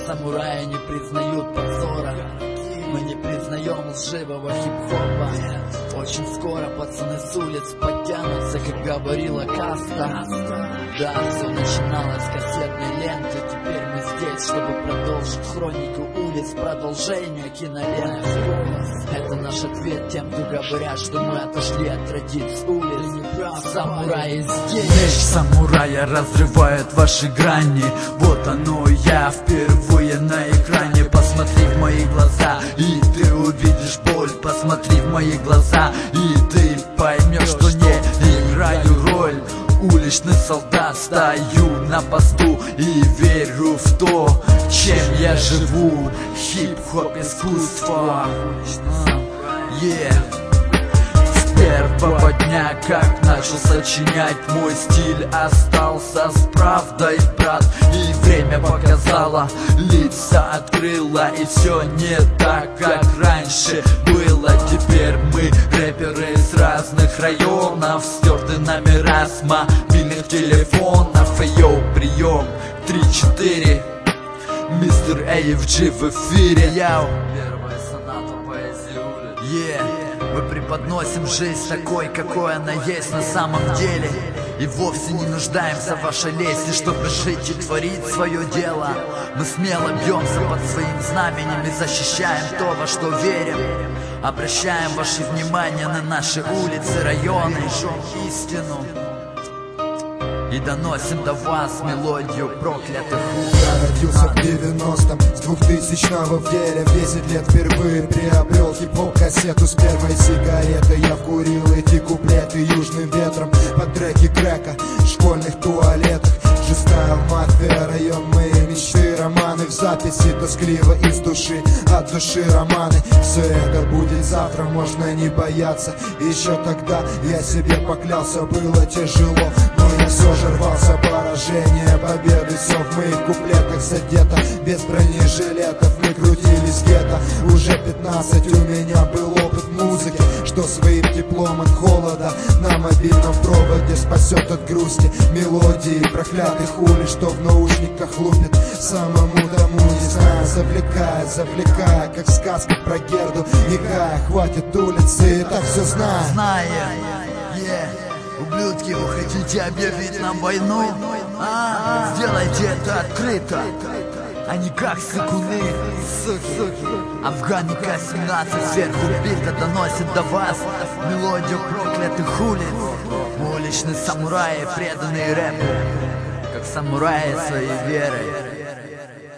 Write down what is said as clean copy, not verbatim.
Самураи не признают позора, мы не признаем лживого хип-хопа. Очень скоро пацаны с улиц подтянутся, как говорила Каста. Да, все начиналось с кассетной ленты. Теперь мы здесь, чтобы продолжить хронику улиц, продолжение киноленты. Это наш ответ тем, кто говорят, что мы отошли от традиций улиц. Самураи здесь. Меч самурая разрывает ваши грани. Вот оно я впервые на экране. Посмотри в мои глаза, и ты увидишь боль. Посмотри в мои глаза, и ты поймешь, что не играю роль. Уличный солдат, стою на посту и верю в то, чем я живу. Хип-хоп искусство. С первого дня, как начал сочинять, мой стиль остался с правдой, брат. И время показало, лица открыло, и все не так, как раньше было. Теперь мы рэперы из разных районов, стерты номера с мобильных телефонов. Йоу, прием 3-4, мистер AFG в эфире. Яу, первая соната поэзии улиц. Мы преподносим жизнь такой, какой она есть на самом деле. И вовсе не нуждаемся в вашей лести, чтобы жить и творить свое дело. Мы смело бьемся под своим знаменем и защищаем то, во что верим. Обращаем ваше внимание на наши улицы, районы, истину. И доносим до вас мелодию проклятых улиц. Я родился в 90-м, с 2000-го в деле. В 10 лет впервые приобрел хип-хоп кассету с первой сигареты. Я вкурил эти куплеты южным ветром под треки Крека в школьных туалетах. Жестая мафия, район моей мечты, романы в записи тоскливо из души, от души романы. Все это будет завтра, можно не бояться. Еще тогда я себе поклялся, было тяжело, но я все же рвался. Поражение, победы, все в моих куплетах задето. Без бронежилетов мы крутились где-то. Уже 15 у меня был опыт музыки, что своим теплом от холода на мобильном проводе спасет от грусти. Мелодии проклятых улиц, что в наушниках лупит. Самому тому не знаю, завлекая, как сказка про Герду. Никая, хватит улицы, и так все знаю. Ублюдки, вы хотите объявить нам войну? Сделайте это открыто, а не как сыкуны, суки. Афганика 17 сверху бита доносит до вас мелодию проклятых улиц. Мы уличные самураи, преданные рэпу, как самураи своей верой.